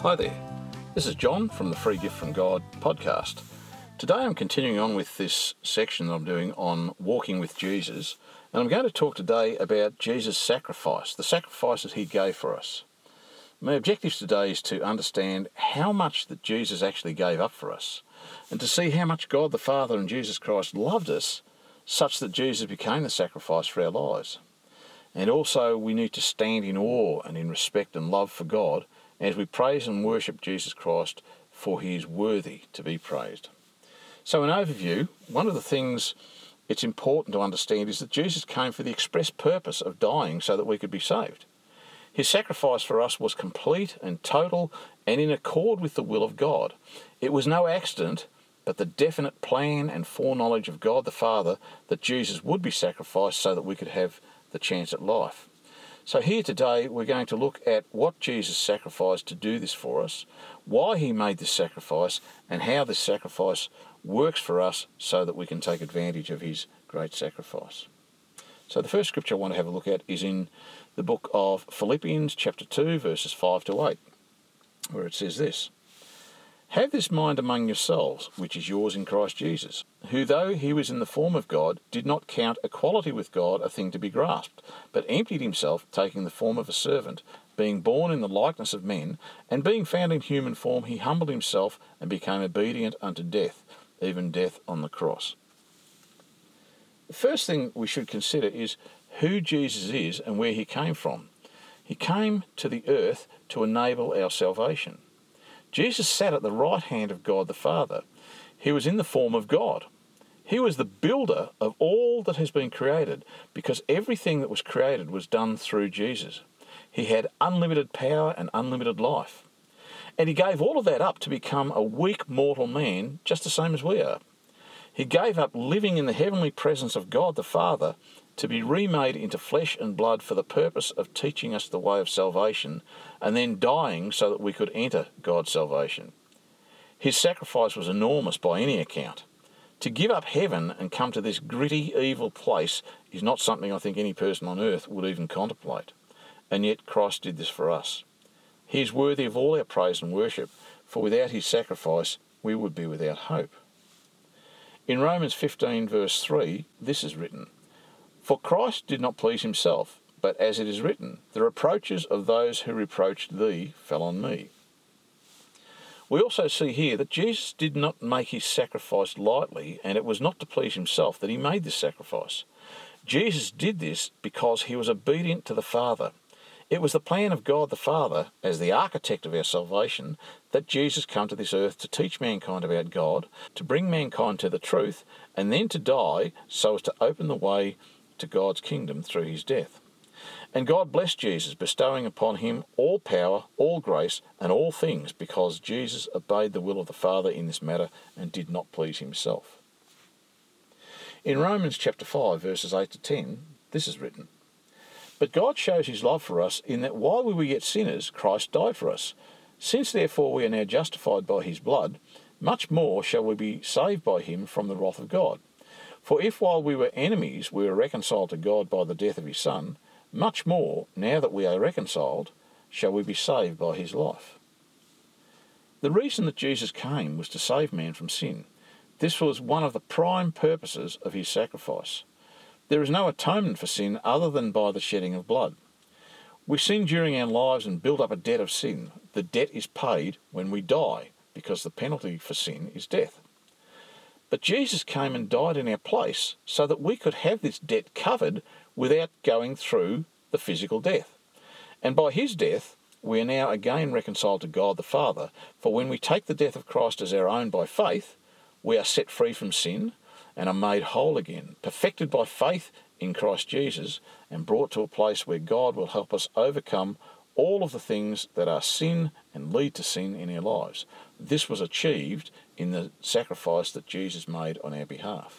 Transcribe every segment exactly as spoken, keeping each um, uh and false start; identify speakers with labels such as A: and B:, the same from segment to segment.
A: Hi there, this is John from the Free Gift from God podcast. Today I'm continuing on with this section that I'm doing on walking with Jesus, and I'm going to talk today about Jesus' sacrifice, the sacrifices he gave for us. My objective today is to understand how much that Jesus actually gave up for us, and to see how much God the Father and Jesus Christ loved us, such that Jesus became the sacrifice for our lives. And also we need to stand in awe and in respect and love for God as we praise and worship Jesus Christ, for he is worthy to be praised. So in overview, one of the things it's important to understand is that Jesus came for the express purpose of dying so that we could be saved. His sacrifice for us was complete and total and in accord with the will of God. It was no accident, but the definite plan and foreknowledge of God the Father that Jesus would be sacrificed so that we could have the chance at life. So here today we're going to look at what Jesus sacrificed to do this for us, why he made this sacrifice, and how this sacrifice works for us so that we can take advantage of his great sacrifice. So the first scripture I want to have a look at is in the book of Philippians chapter two verses five to eight, where it says this: "Have this mind among yourselves, which is yours in Christ Jesus, who though he was in the form of God, did not count equality with God a thing to be grasped, but emptied himself, taking the form of a servant, being born in the likeness of men, and being found in human form, he humbled himself and became obedient unto death, even death on the cross." The first thing we should consider is who Jesus is and where he came from. He came to the earth to enable our salvation. Jesus sat at the right hand of God the Father. He was in the form of God. He was the builder of all that has been created, because everything that was created was done through Jesus. He had unlimited power and unlimited life. And he gave all of that up to become a weak mortal man, just the same as we are. He gave up living in the heavenly presence of God the Father to be remade into flesh and blood for the purpose of teaching us the way of salvation, and then dying so that we could enter God's salvation. His sacrifice was enormous by any account. To give up heaven and come to this gritty, evil place is not something I think any person on earth would even contemplate. And yet Christ did this for us. He is worthy of all our praise and worship, for without his sacrifice we would be without hope. In Romans fifteen verse three, this is written: "For Christ did not please himself, but as it is written, the reproaches of those who reproached thee fell on me." We also see here that Jesus did not make his sacrifice lightly, and it was not to please himself that he made this sacrifice. Jesus did this because he was obedient to the Father. It was the plan of God the Father, as the architect of our salvation, that Jesus come to this earth to teach mankind about God, to bring mankind to the truth, and then to die so as to open the way to God's kingdom through his death. And God blessed Jesus, bestowing upon him all power, all grace, and all things, because Jesus obeyed the will of the Father in this matter and did not please himself. In Romans chapter five, verses eight to ten, this is written: "But God shows his love for us in that while we were yet sinners, Christ died for us. Since therefore we are now justified by his blood, much more shall we be saved by him from the wrath of God. For if while we were enemies we were reconciled to God by the death of his Son, much more, now that we are reconciled, shall we be saved by his life." The reason that Jesus came was to save man from sin. This was one of the prime purposes of his sacrifice. There is no atonement for sin other than by the shedding of blood. We sin during our lives and build up a debt of sin. The debt is paid when we die, because the penalty for sin is death. But Jesus came and died in our place so that we could have this debt covered without going through the physical death. And by his death, we are now again reconciled to God the Father, for when we take the death of Christ as our own by faith, we are set free from sin and are made whole again, perfected by faith in Christ Jesus, and brought to a place where God will help us overcome all of the things that are sin and lead to sin in our lives. This was achieved in the sacrifice that Jesus made on our behalf.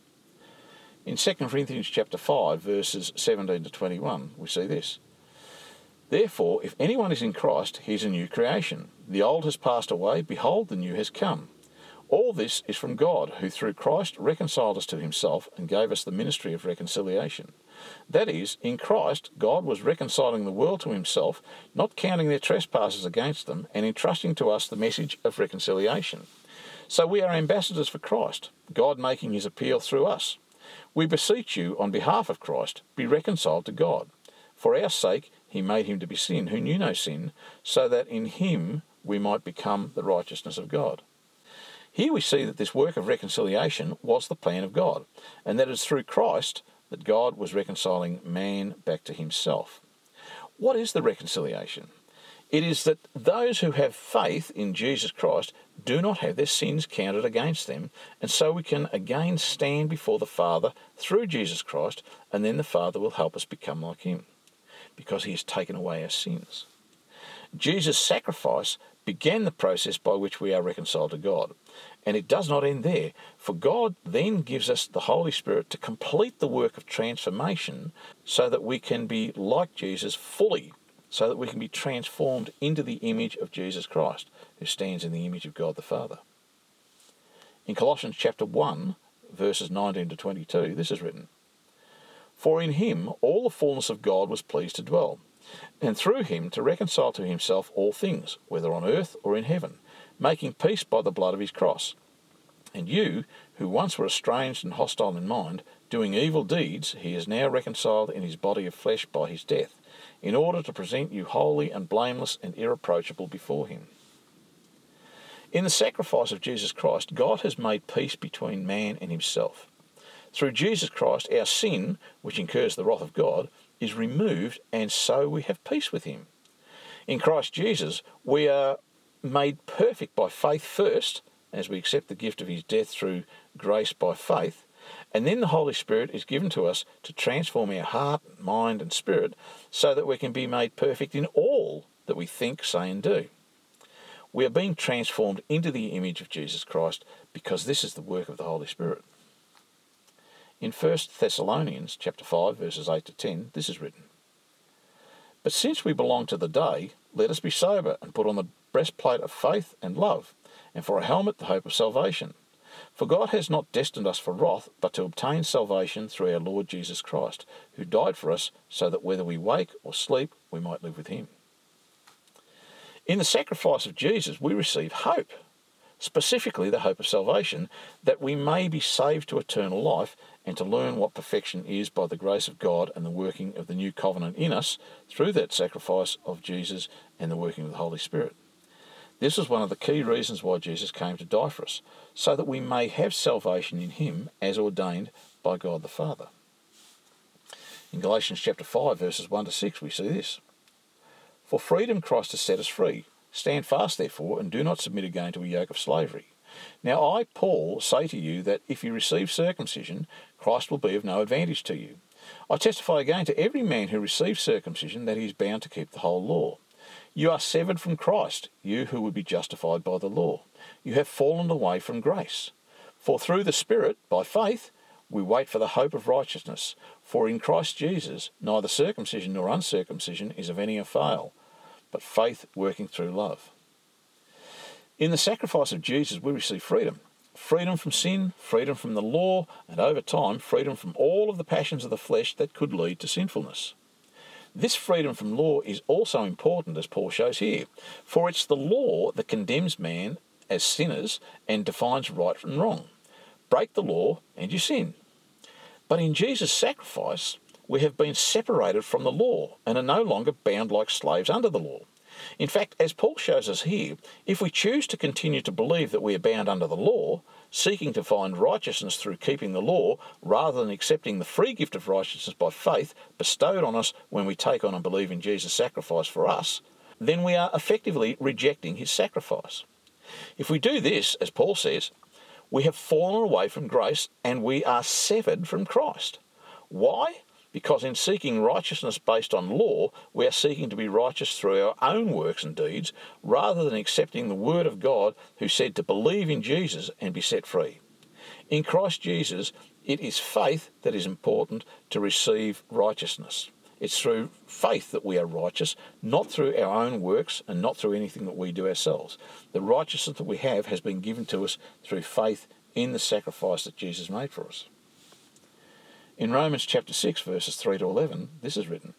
A: In Second Corinthians chapter five, verses seventeen to twenty-one, we see this: "Therefore, if anyone is in Christ, he is a new creation. The old has passed away, behold, the new has come. All this is from God, who through Christ reconciled us to himself and gave us the ministry of reconciliation. That is, in Christ, God was reconciling the world to himself, not counting their trespasses against them, and entrusting to us the message of reconciliation. So we are ambassadors for Christ, God making his appeal through us. We beseech you, on behalf of Christ, be reconciled to God. For our sake he made him to be sin, who knew no sin, so that in him we might become the righteousness of God. Here we see that this work of reconciliation was the plan of God, and that it is through Christ that God was reconciling man back to himself. What is the reconciliation? It is that those who have faith in Jesus Christ do not have their sins counted against them, and so we can again stand before the Father through Jesus Christ, and then the Father will help us become like him, because he has taken away our sins. Jesus' sacrifice began the process by which we are reconciled to God. And it does not end there, for God then gives us the Holy Spirit to complete the work of transformation so that we can be like Jesus fully, so that we can be transformed into the image of Jesus Christ, who stands in the image of God the Father. In Colossians chapter one, verses nineteen to twenty-two, this is written, "For in him all the fullness of God was pleased to dwell, and through him to reconcile to himself all things, whether on earth or in heaven, making peace by the blood of his cross. And you, who once were estranged and hostile in mind, doing evil deeds, he is now reconciled in his body of flesh by his death, in order to present you holy and blameless and irreproachable before him." In the sacrifice of Jesus Christ, God has made peace between man and himself. Through Jesus Christ, our sin, which incurs the wrath of God, is removed, and so we have peace with him. In Christ Jesus, we are made perfect by faith first, as we accept the gift of his death through grace by faith, and then the Holy Spirit is given to us to transform our heart, mind and spirit so that we can be made perfect in all that we think, say and do. We are being transformed into the image of Jesus Christ because this is the work of the Holy Spirit. In First Thessalonians chapter five, verses eight to ten, this is written, "But since we belong to the day, let us be sober and put on the breastplate of faith and love, and for a helmet the hope of salvation. For God has not destined us for wrath, but to obtain salvation through our Lord Jesus Christ, who died for us, so that whether we wake or sleep, we might live with him." In the sacrifice of Jesus, we receive hope, specifically the hope of salvation, that we may be saved to eternal life and to learn what perfection is by the grace of God and the working of the new covenant in us through that sacrifice of Jesus and the working of the Holy Spirit. This is one of the key reasons why Jesus came to die for us, so that we may have salvation in him as ordained by God the Father. In Galatians chapter five, verses one to six, we see this. "For freedom Christ has set us free. Stand fast, therefore, and do not submit again to a yoke of slavery. Now I, Paul, say to you that if you receive circumcision, Christ will be of no advantage to you. I testify again to every man who receives circumcision that he is bound to keep the whole law. You are severed from Christ, you who would be justified by the law. You have fallen away from grace. For through the Spirit, by faith, we wait for the hope of righteousness. For in Christ Jesus, neither circumcision nor uncircumcision is of any avail, but faith working through love." In the sacrifice of Jesus, we receive freedom. Freedom from sin, freedom from the law, and over time, freedom from all of the passions of the flesh that could lead to sinfulness. This freedom from law is also important, as Paul shows here, for it's the law that condemns man as sinners and defines right and wrong. Break the law and you sin. But in Jesus' sacrifice, we have been separated from the law and are no longer bound like slaves under the law. In fact, as Paul shows us here, if we choose to continue to believe that we are bound under the law, seeking to find righteousness through keeping the law, rather than accepting the free gift of righteousness by faith bestowed on us when we take on and believe in Jesus' sacrifice for us, then we are effectively rejecting his sacrifice. If we do this, as Paul says, we have fallen away from grace and we are severed from Christ. Why? Because in seeking righteousness based on law, we are seeking to be righteous through our own works and deeds, rather than accepting the word of God, who said to believe in Jesus and be set free. In Christ Jesus, it is faith that is important to receive righteousness. It's through faith that we are righteous, not through our own works and not through anything that we do ourselves. The righteousness that we have has been given to us through faith in the sacrifice that Jesus made for us. In Romans chapter six, verses three to eleven, this is written,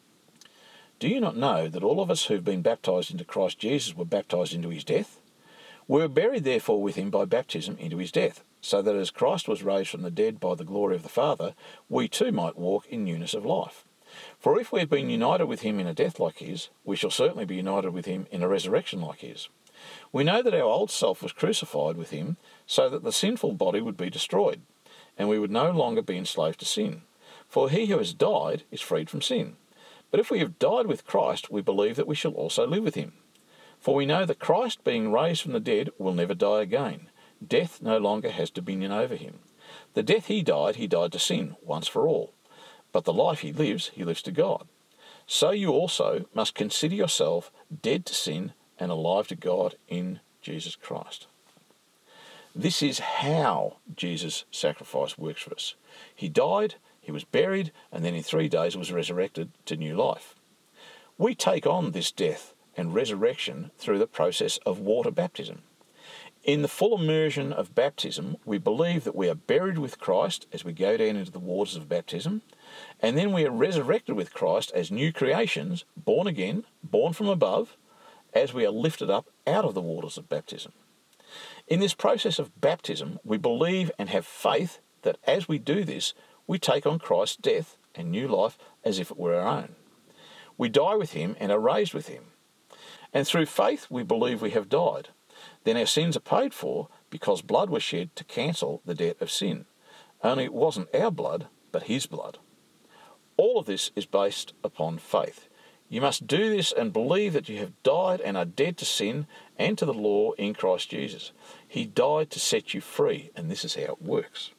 A: "Do you not know that all of us who've been baptised into Christ Jesus were baptised into his death? We were buried therefore with him by baptism into his death, so that as Christ was raised from the dead by the glory of the Father, we too might walk in newness of life. For if we have been united with him in a death like his, we shall certainly be united with him in a resurrection like his. We know that our old self was crucified with him, so that the sinful body would be destroyed, and we would no longer be enslaved to sin. For he who has died is freed from sin. But if we have died with Christ, we believe that we shall also live with him. For we know that Christ, being raised from the dead, will never die again. Death no longer has dominion over him. The death he died, he died to sin, once for all. But the life he lives, he lives to God. So you also must consider yourself dead to sin and alive to God in Jesus Christ." This is how Jesus' sacrifice works for us. He died, he was buried, and then in three days was resurrected to new life. We take on this death and resurrection through the process of water baptism. In the full immersion of baptism, we believe that we are buried with Christ as we go down into the waters of baptism, and then we are resurrected with Christ as new creations, born again, born from above, as we are lifted up out of the waters of baptism. In this process of baptism, we believe and have faith that as we do this, we take on Christ's death and new life as if it were our own. We die with him and are raised with him. And through faith, we believe we have died. Then our sins are paid for because blood was shed to cancel the debt of sin. Only it wasn't our blood, but his blood. All of this is based upon faith. You must do this and believe that you have died and are dead to sin and to the law in Christ Jesus. He died to set you free, and this is how it works.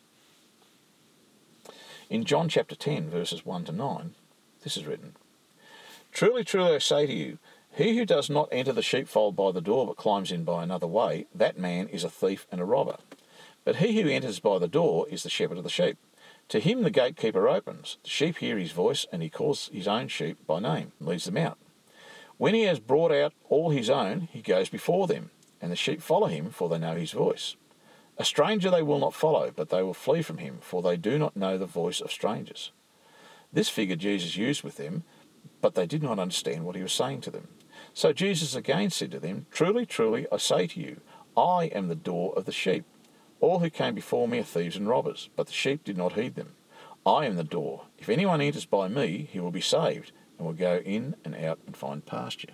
A: In John chapter ten, verses one to nine, this is written, "Truly, truly, I say to you, he who does not enter the sheepfold by the door but climbs in by another way, that man is a thief and a robber. But he who enters by the door is the shepherd of the sheep. To him the gatekeeper opens. The sheep hear his voice, and he calls his own sheep by name and leads them out. When he has brought out all his own, he goes before them, and the sheep follow him, for they know his voice. A stranger they will not follow, but they will flee from him, for they do not know the voice of strangers." This figure Jesus used with them, but they did not understand what he was saying to them. So Jesus again said to them, "Truly, truly, I say to you, I am the door of the sheep. All who came before me are thieves and robbers, but the sheep did not heed them. I am the door. If anyone enters by me, he will be saved, and will go in and out and find pasture."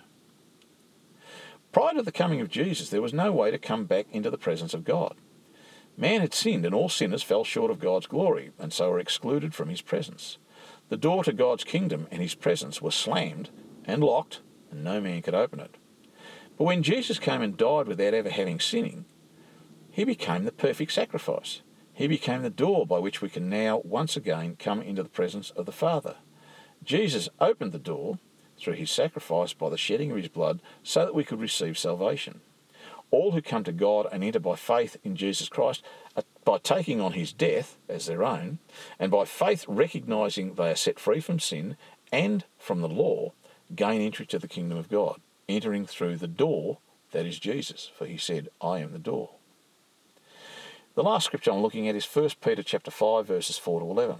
A: Prior to the coming of Jesus, there was no way to come back into the presence of God. Man had sinned, and all sinners fell short of God's glory, and so were excluded from his presence. The door to God's kingdom and his presence was slammed and locked, and no man could open it. But when Jesus came and died without ever having sinning, he became the perfect sacrifice. He became the door by which we can now once again come into the presence of the Father. Jesus opened the door through his sacrifice by the shedding of his blood so that we could receive salvation. All who come to God and enter by faith in Jesus Christ, by taking on his death as their own, and by faith recognising they are set free from sin and from the law, gain entry to the kingdom of God, entering through the door that is Jesus, for he said, "I am the door." The last scripture I'm looking at is First Peter chapter five, verses four to eleven.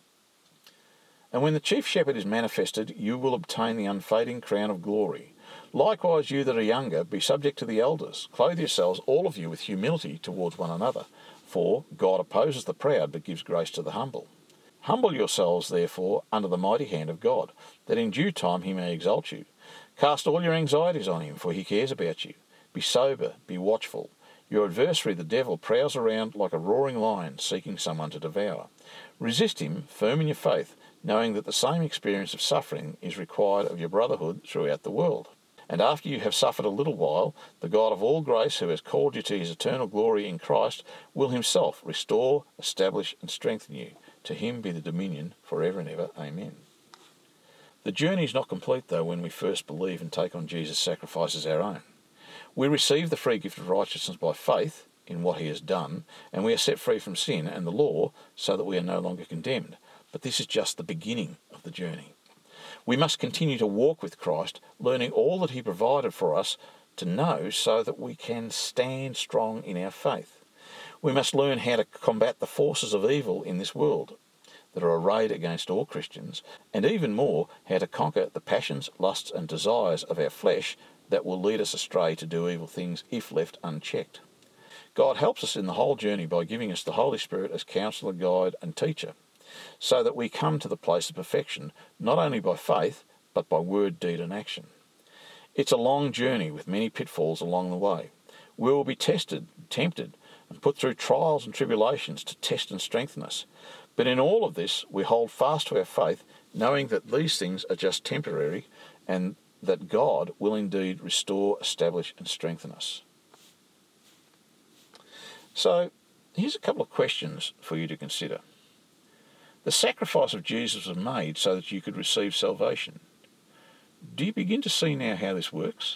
A: "And when the chief shepherd is manifested, you will obtain the unfading crown of glory. Likewise, you that are younger, be subject to the elders. Clothe yourselves, all of you, with humility towards one another. For God opposes the proud, but gives grace to the humble. Humble yourselves, therefore, under the mighty hand of God, that in due time he may exalt you. Cast all your anxieties on him, for he cares about you. Be sober, be watchful. Your adversary, the devil, prowls around like a roaring lion, seeking someone to devour. Resist him, firm in your faith, knowing that the same experience of suffering is required of your brotherhood throughout the world. And after you have suffered a little while, the God of all grace, who has called you to his eternal glory in Christ, will himself restore, establish, and strengthen you. To him be the dominion for ever and ever. Amen." The journey is not complete, though, when we first believe and take on Jesus' sacrifice as our own. We receive the free gift of righteousness by faith in what he has done, and we are set free from sin and the law so that we are no longer condemned. But this is just the beginning of the journey. We must continue to walk with Christ, learning all that he provided for us to know so that we can stand strong in our faith. We must learn how to combat the forces of evil in this world that are arrayed against all Christians, and even more, how to conquer the passions, lusts and desires of our flesh that will lead us astray to do evil things if left unchecked. God helps us in the whole journey by giving us the Holy Spirit as counsellor, guide and teacher, so that we come to the place of perfection, not only by faith, but by word, deed and action. It's a long journey with many pitfalls along the way. We will be tested, tempted, and put through trials and tribulations to test and strengthen us. But in all of this, we hold fast to our faith, knowing that these things are just temporary and that God will indeed restore, establish and strengthen us. So, here's a couple of questions for you to consider. The sacrifice of Jesus was made so that you could receive salvation. Do you begin to see now how this works?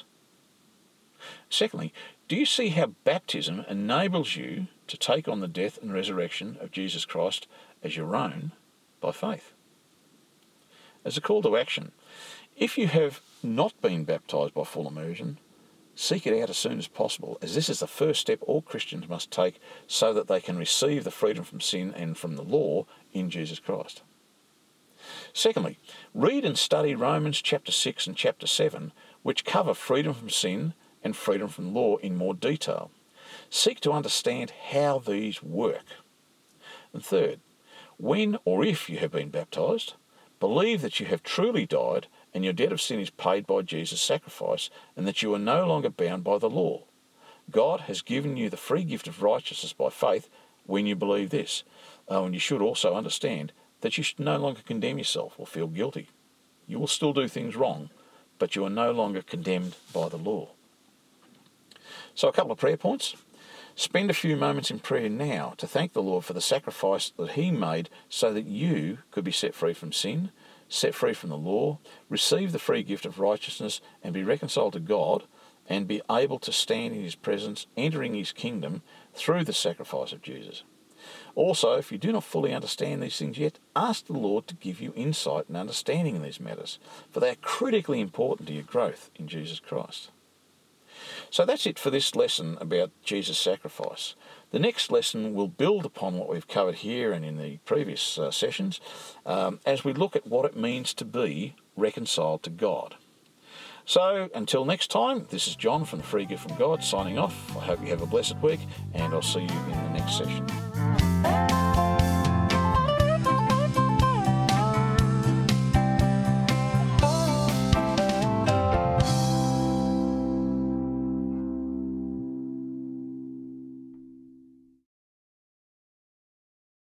A: Secondly, do you see how baptism enables you to take on the death and resurrection of Jesus Christ as your own by faith? As a call to action, if you have not been baptised by full immersion, seek it out as soon as possible, as this is the first step all Christians must take so that they can receive the freedom from sin and from the law in Jesus Christ. Secondly, read and study Romans chapter six and chapter seven, which cover freedom from sin and freedom from law in more detail. Seek to understand how these work. And third, when or if you have been baptised, believe that you have truly died and your debt of sin is paid by Jesus' sacrifice and that you are no longer bound by the law. God has given you the free gift of righteousness by faith when you believe this. Oh, and you should also understand that you should no longer condemn yourself or feel guilty. You will still do things wrong, but you are no longer condemned by the law. So a couple of prayer points. Spend a few moments in prayer now to thank the Lord for the sacrifice that he made so that you could be set free from sin, set free from the law, receive the free gift of righteousness and be reconciled to God and be able to stand in his presence, entering his kingdom through the sacrifice of Jesus. Also, if you do not fully understand these things yet, ask the Lord to give you insight and understanding in these matters, for they are critically important to your growth in Jesus Christ. So that's it for this lesson about Jesus' sacrifice. The next lesson will build upon what we've covered here and in the previous uh, sessions um, as we look at what it means to be reconciled to God. So until next time, this is John from the Free Gift from God signing off. I hope you have a blessed week and I'll see you in the next session.